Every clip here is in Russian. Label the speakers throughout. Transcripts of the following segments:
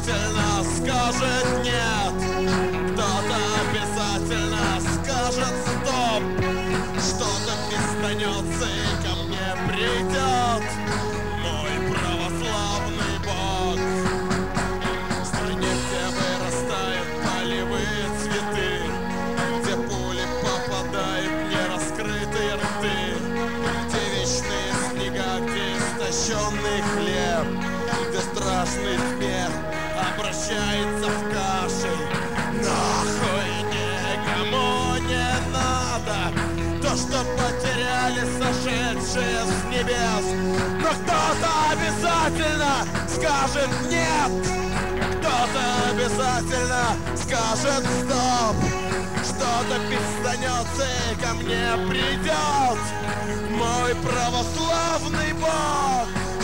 Speaker 1: обязательно скажет нет. Кто-то обязательно скажет стоп. Что-то пизданется и ко мне придет мой православный Бог. В стране, где вырастают полевые цветы, где пули попадают в нераскрытые рты, где вечные снега, где истощенный хлеб, где страшный смех обращается в кашель. Нахуй никому не надо то, что потеряли сошедшие с небес. Но кто-то обязательно скажет нет. Кто-то обязательно скажет стоп. Что-то пизданется и ко мне придет мой православный Бог.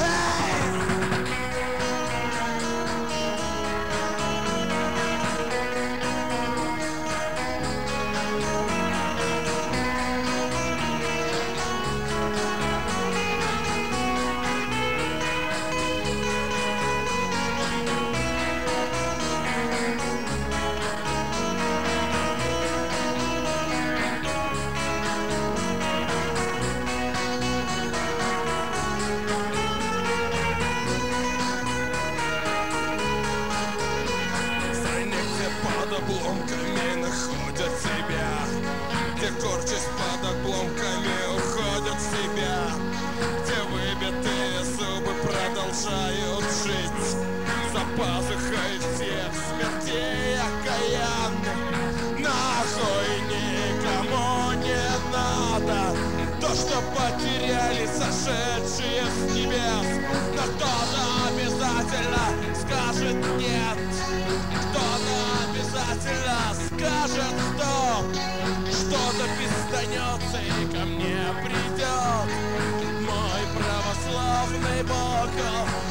Speaker 1: Обломками находят себя, где корчась под обломками уходят в себя, где выбитые зубы продолжают жить за пазухой всех смертей окаянных. Нахуй никому не надо то, что потеряли сошедшие с небес. Но кто-то обязательно скажет нет. Кто-то обязательно скажет стоп. Что-то пизданется и ко мне придет мой православный Бог.